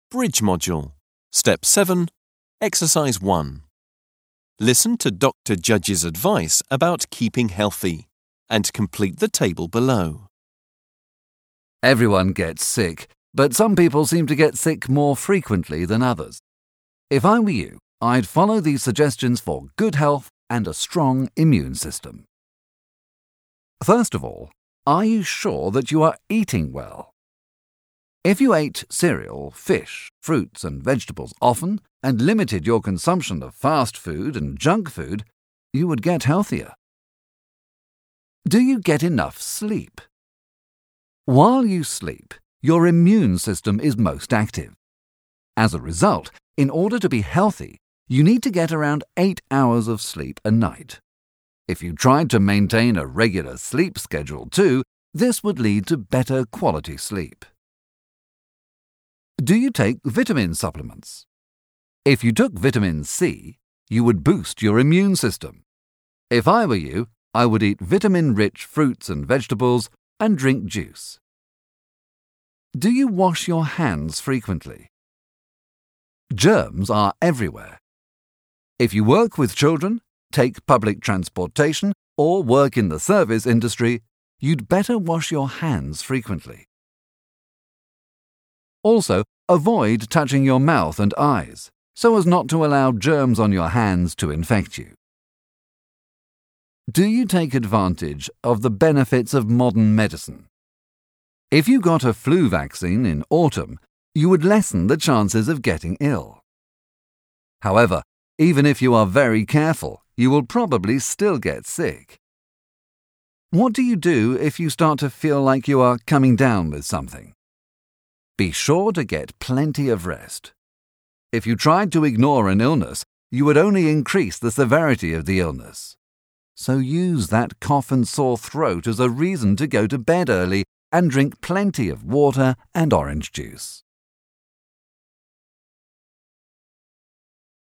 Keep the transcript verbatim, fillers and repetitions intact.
Bridge Module. Step seven. Exercise one. Listen to Doctor Judge's advice about keeping healthy and complete the table below. Everyone gets sick, but some people seem to get sick more frequently than others. If I were you, I'd follow these suggestions for good health and a strong immune system. First of all, are you sure that you are eating well? If you ate cereal, fish, fruits and vegetables often and limited your consumption of fast food and junk food, you would get healthier. Do you get enough sleep? While you sleep, your immune system is most active. As a result, in order to be healthy, you need to get around eight hours of sleep a night. If you tried to maintain a regular sleep schedule too, this would lead to better quality sleep. Do you take vitamin supplements? If you took vitamin C, you would boost your immune system. If I were you, I would eat vitamin-rich fruits and vegetables and drink juice. Do you wash your hands frequently? Germs are everywhere. If you work with children, take public transportation, or work in the service industry, you'd better wash your hands frequently. Also, avoid touching your mouth and eyes, so as not to allow germs on your hands to infect you. Do you take advantage of the benefits of modern medicine? If you got a flu vaccine in autumn, you would lessen the chances of getting ill. However, even if you are very careful, you will probably still get sick. What do you do if you start to feel like you are coming down with something? Be sure to get plenty of rest. If you tried to ignore an illness, you would only increase the severity of the illness. So use that cough and sore throat as a reason to go to bed early and drink plenty of water and orange juice.